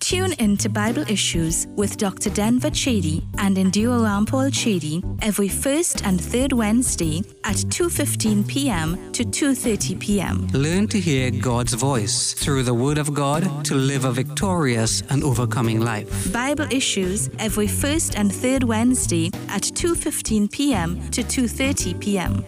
Tune in to Bible Issues with Dr. Denver Chady and Endure Rampol Chady every first and third Wednesday at 2:15 p.m. to 2:30 p.m. Learn to hear God's voice through the Word of God to live a victorious and overcoming life. Bible Issues every first and third Wednesday at 2:15 p.m. to 2:30 p.m.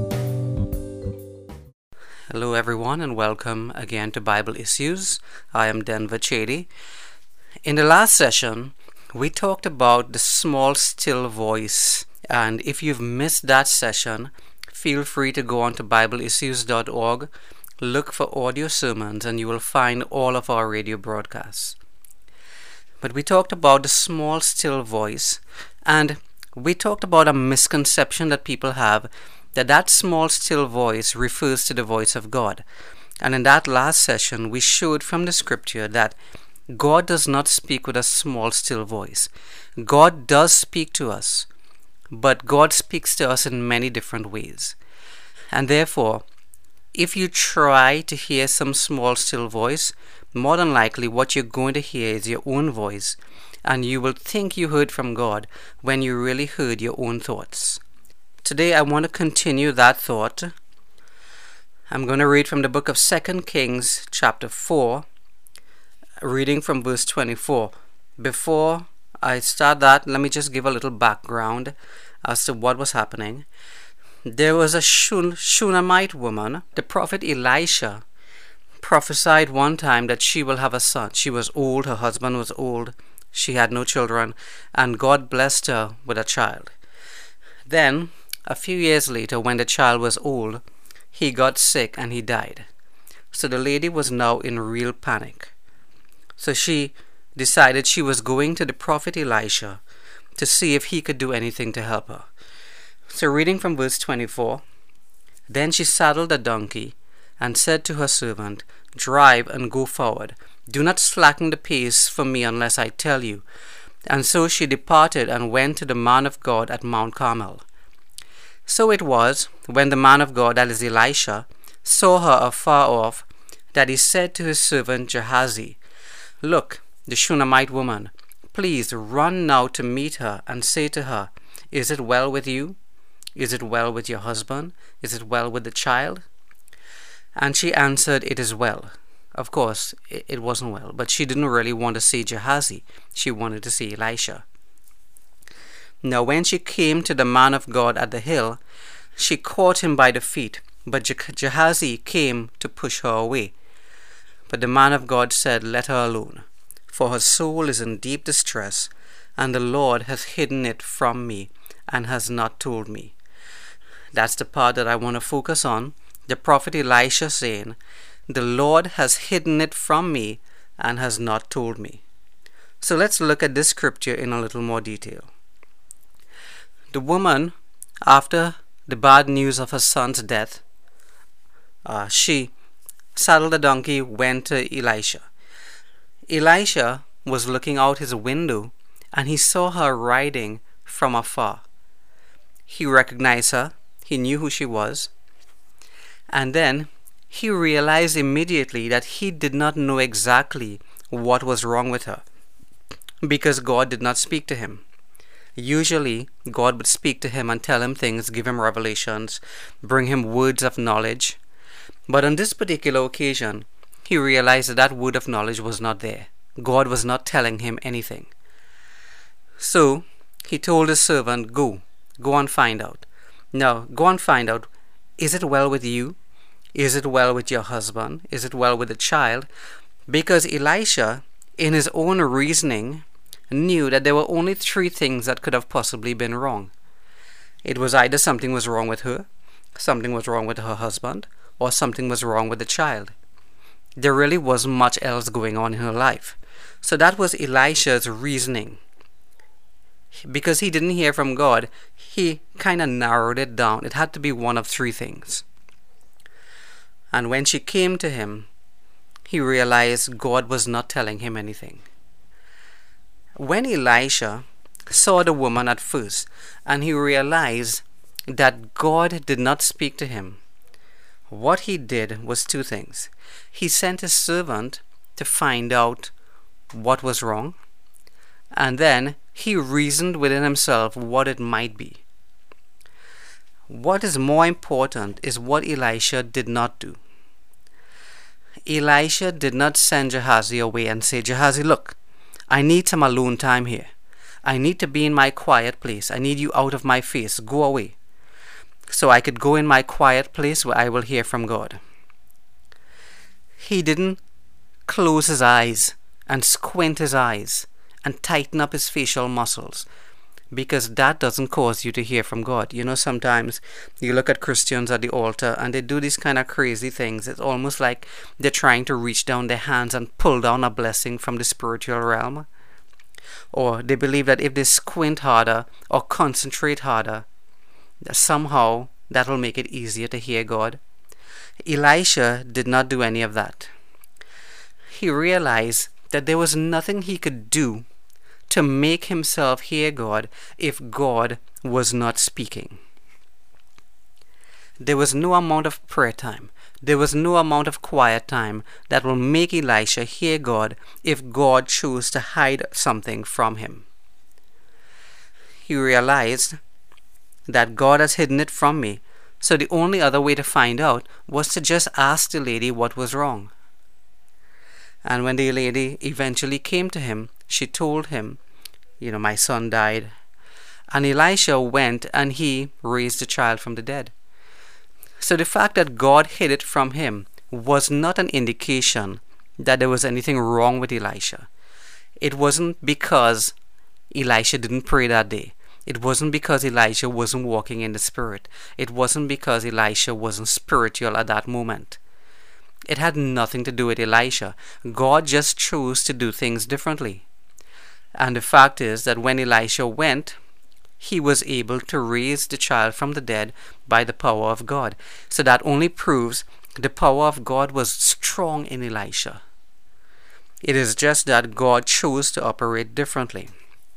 Hello everyone and welcome again to Bible Issues. I am Denver Chady. In the last session, we talked about the small still voice, and if you've missed that session, feel free to go on to BibleIssues.org, look for audio sermons, and you will find all of our radio broadcasts. But we talked about the small still voice, and we talked about a misconception that people have that small still voice refers to the voice of God. And in that last session, we showed from the scripture that God does not speak with a small still voice. God does speak to us, but God speaks to us in many different ways. And therefore, if you try to hear some small still voice, more than likely what you're going to hear is your own voice, and you will think you heard from God when you really heard your own thoughts. Today I want to continue that thought. I'm going to read from the book of 2 Kings chapter 4, reading from verse 24. Before I start that, let me just give a little background as to what was happening. There was a Shunammite woman. The prophet Elisha prophesied one time that she will have a son. She was old, her husband was old, she had no children, and God blessed her with a child. Then, a few years later, when the child was old, he got sick and he died. So the lady was now in real panic. So she decided she was going to the prophet Elisha to see if he could do anything to help her. So reading from verse 24, then she saddled a donkey and said to her servant, "Drive and go forward. Do not slacken the pace for me unless I tell you." And so she departed and went to the man of God at Mount Carmel. So it was, when the man of God, that is Elisha, saw her afar off, that he said to his servant Gehazi, "Look, the Shunammite woman, please run now to meet her and say to her, 'Is it well with you? Is it well with your husband? Is it well with the child?' And she answered, 'It is well.'" Of course, it wasn't well, but she didn't really want to see Gehazi. She wanted to see Elisha. Now when she came to the man of God at the hill, she caught him by the feet, but Gehazi came to push her away. But the man of God said, "Let her alone, for her soul is in deep distress, and the Lord has hidden it from me and has not told me." That's the part that I want to focus on. The prophet Elisha saying, "The Lord has hidden it from me and has not told me." So let's look at this scripture in a little more detail. The woman, after the bad news of her son's death, she saddled a donkey, went to Elisha. Elisha was looking out his window and he saw her riding from afar. He recognized her, he knew who she was, and then he realized immediately that he did not know exactly what was wrong with her, because God did not speak to him. Usually, God would speak to him and tell him things, give him revelations, bring him words of knowledge. But on this particular occasion, he realized that word of knowledge was not there. God was not telling him anything. So, he told his servant, go and find out. Now, go and find out, is it well with you? Is it well with your husband? Is it well with the child? Because Elisha, in his own reasoning, knew that there were only three things that could have possibly been wrong. It was either something was wrong with her, something was wrong with her husband, or something was wrong with the child. There really wasn't much else going on in her life. So that was Elisha's reasoning. Because he didn't hear from God, he kind of narrowed it down. It had to be one of three things. And when she came to him, he realized God was not telling him anything. When Elisha saw the woman at first, and he realized that God did not speak to him, what he did was two things. He sent his servant to find out what was wrong, and then he reasoned within himself what it might be. What is more important is what Elisha did not do. Elisha did not send Gehazi away and say, Gehazi, look, I need some alone time here. I need to be in my quiet place. I need you out of my face. Go away, so I could go in my quiet place where I will hear from God. He didn't close his eyes and squint his eyes and tighten up his facial muscles, because that doesn't cause you to hear from God. You know, sometimes you look at Christians at the altar and they do these kind of crazy things. It's almost like they're trying to reach down their hands and pull down a blessing from the spiritual realm. Or they believe that if they squint harder or concentrate harder, that somehow that will make it easier to hear God. Elisha did not do any of that. He realized that there was nothing he could do to make himself hear God if God was not speaking. There was no amount of prayer time, there was no amount of quiet time that will make Elisha hear God if God chose to hide something from him. He realized that God has hidden it from me, so the only other way to find out was to just ask the lady what was wrong. And when the lady eventually came to him, she told him, my son died. And Elisha went and he raised the child from the dead. So the fact that God hid it from him was not an indication that there was anything wrong with Elisha. It wasn't because Elisha didn't pray that day. It wasn't because Elisha wasn't walking in the Spirit. It wasn't because Elisha wasn't spiritual at that moment. It had nothing to do with Elisha. God just chose to do things differently. And the fact is that when Elisha went, he was able to raise the child from the dead by the power of God. So that only proves the power of God was strong in Elisha. It is just that God chose to operate differently.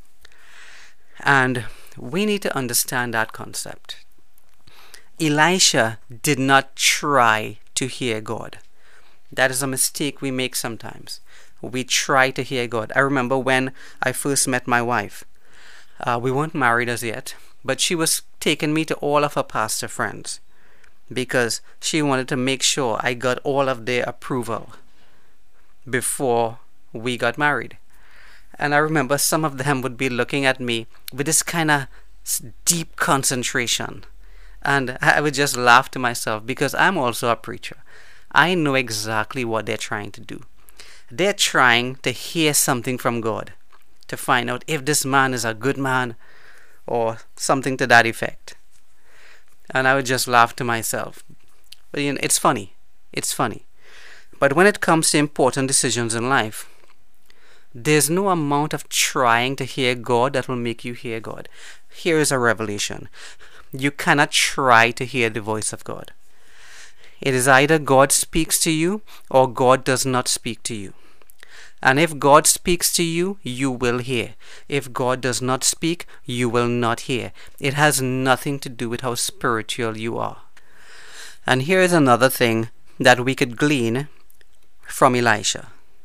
And we need to understand that concept. Elisha did not try to hear God. That is a mistake we make sometimes. We try to hear God. I remember when I first met my wife. We weren't married as yet, but she was taking me to all of her pastor friends because she wanted to make sure I got all of their approval before we got married. And I remember some of them would be looking at me with this kind of deep concentration. And I would just laugh to myself because I'm also a preacher. I know exactly what they're trying to do. They're trying to hear something from God, to find out if this man is a good man or something to that effect. And I would just laugh to myself. But it's funny. It's funny. But when it comes to important decisions in life, there's no amount of trying to hear God that will make you hear God. Here is a revelation. You cannot try to hear the voice of God. It is either God speaks to you or God does not speak to you. And if God speaks to you, you will hear. If God does not speak, you will not hear. It has nothing to do with how spiritual you are. And here is another thing that we could glean from Elisha.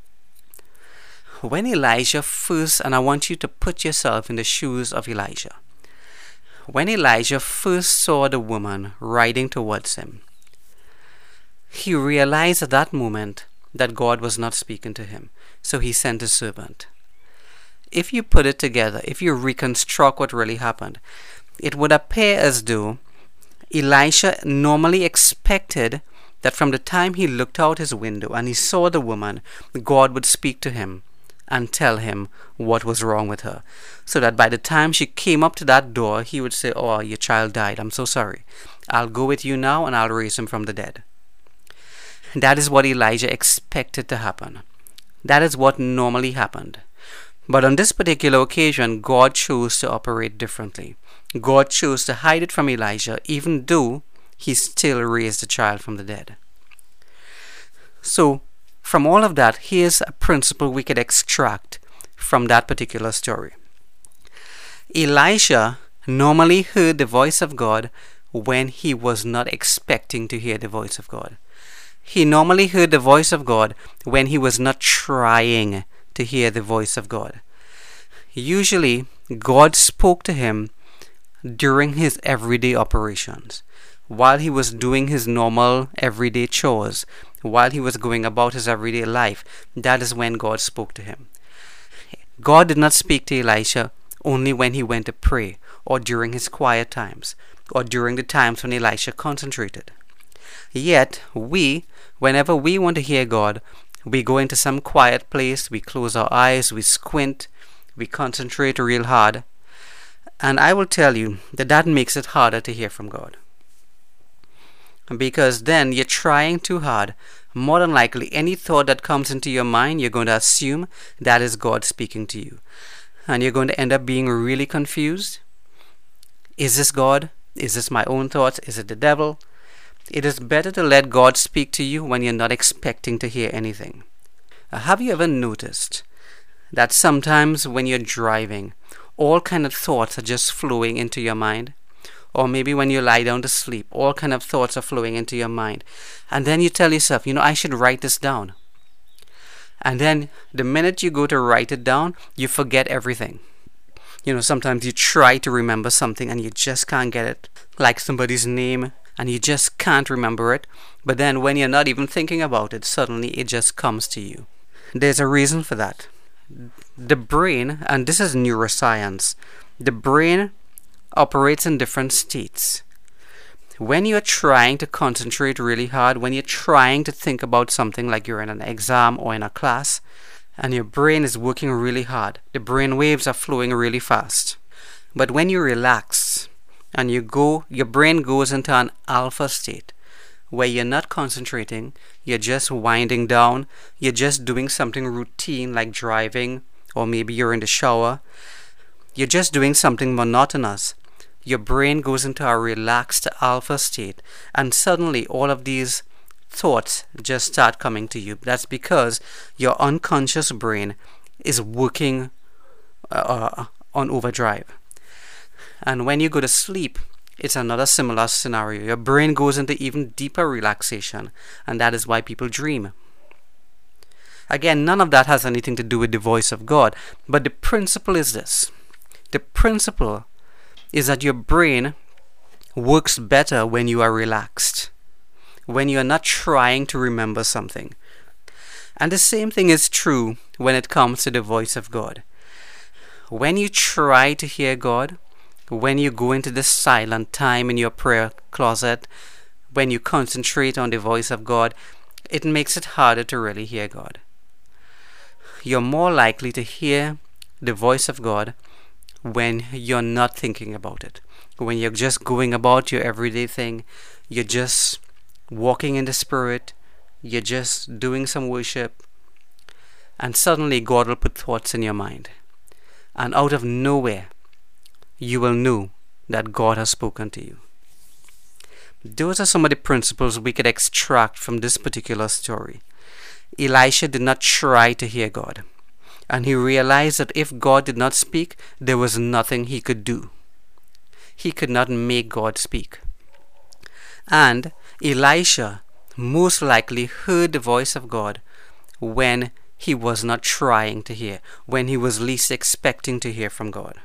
When Elijah first, and I want you to put yourself in the shoes of Elijah. When Elijah first saw the woman riding towards him, he realized at that moment that God was not speaking to him. So he sent a servant. If you put it together, if you reconstruct what really happened, it would appear as though Elisha normally expected that from the time he looked out his window and he saw the woman, God would speak to him and tell him what was wrong with her. So that by the time she came up to that door, he would say, "Oh, your child died. I'm so sorry. I'll go with you now and I'll raise him from the dead." That is what Elijah expected to happen. That is what normally happened. But on this particular occasion, God chose to operate differently. God chose to hide it from Elijah, even though he still raised the child from the dead. So, from all of that, here's a principle we could extract from that particular story. Elisha normally heard the voice of God when he was not expecting to hear the voice of God. He normally heard the voice of God when he was not trying to hear the voice of God. Usually, God spoke to him during his everyday operations, while he was doing his normal everyday chores, while he was going about his everyday life. That is when God spoke to him. God did not speak to Elisha only when he went to pray, or during his quiet times, or during the times when Elisha concentrated. Yet, whenever we want to hear God, we go into some quiet place, we close our eyes, we squint, we concentrate real hard, and I will tell you that makes it harder to hear from God. Because then you're trying too hard. More than likely, any thought that comes into your mind, you're going to assume that is God speaking to you. And you're going to end up being really confused. Is this God? Is this my own thoughts? Is it the devil? It is better to let God speak to you when you're not expecting to hear anything. Have you ever noticed that sometimes when you're driving, all kind of thoughts are just flowing into your mind? Or maybe when you lie down to sleep, all kind of thoughts are flowing into your mind. And then you tell yourself, I should write this down. And then the minute you go to write it down, you forget everything. Sometimes you try to remember something and you just can't get it. Like somebody's name, and you just can't remember it. But then when you're not even thinking about it, suddenly it just comes to you. There's a reason for that. The brain, and this is neuroscience, the brain operates in different states. When you're trying to concentrate really hard, when you're trying to think about something like you're in an exam or in a class, and your brain is working really hard, the brain waves are flowing really fast. But when you relax and your brain goes into an alpha state, where you're not concentrating, you're just winding down, you're just doing something routine like driving, or maybe you're in the shower, you're just doing something monotonous. Your brain goes into a relaxed alpha state, and suddenly all of these thoughts just start coming to you. That's because your unconscious brain is working on overdrive. And when you go to sleep, it's another similar scenario. Your brain goes into even deeper relaxation, and that is why people dream. Again, none of that has anything to do with the voice of God, but the principle is this. The principle is that your brain works better when you are relaxed, when you are not trying to remember something. And the same thing is true when it comes to the voice of God. When you try to hear God, when you go into this silent time in your prayer closet, when you concentrate on the voice of God, it makes it harder to really hear God. You're more likely to hear the voice of God when you're not thinking about it. When you're just going about your everyday thing, you're just walking in the Spirit, you're just doing some worship, and suddenly God will put thoughts in your mind. And out of nowhere, you will know that God has spoken to you. Those are some of the principles we could extract from this particular story. Elisha did not try to hear God, and he realized that if God did not speak, there was nothing he could do. He could not make God speak. And Elisha most likely heard the voice of God when he was not trying to hear, when he was least expecting to hear from God.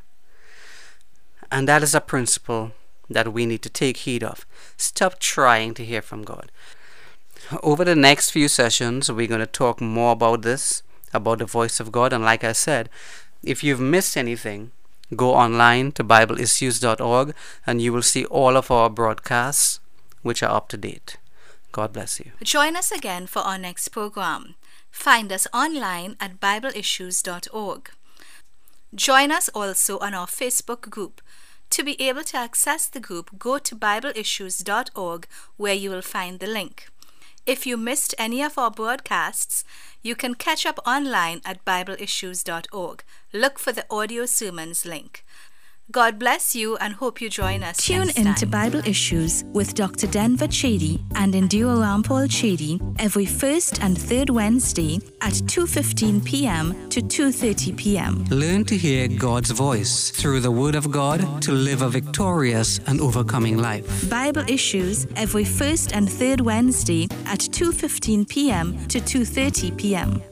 And that is a principle that we need to take heed of. Stop trying to hear from God. Over the next few sessions, we're going to talk more about this, about the voice of God. And like I said, if you've missed anything, go online to BibleIssues.org and you will see all of our broadcasts which are up to date. God bless you. Join us again for our next program. Find us online at BibleIssues.org. Join us also on our Facebook group. To be able to access the group, go to BibleIssues.org where you will find the link. If you missed any of our broadcasts, you can catch up online at BibleIssues.org. Look for the audio sermons link. God bless you and hope you join us. Tune in to Bible Issues with Dr. Denver Chady and Endure Rampol Chady every first and third Wednesday at 2:15 p.m. to 2:30 p.m. Learn to hear God's voice through the Word of God to live a victorious and overcoming life. Bible Issues every first and third Wednesday at 2:15 p.m. to 2:30 p.m.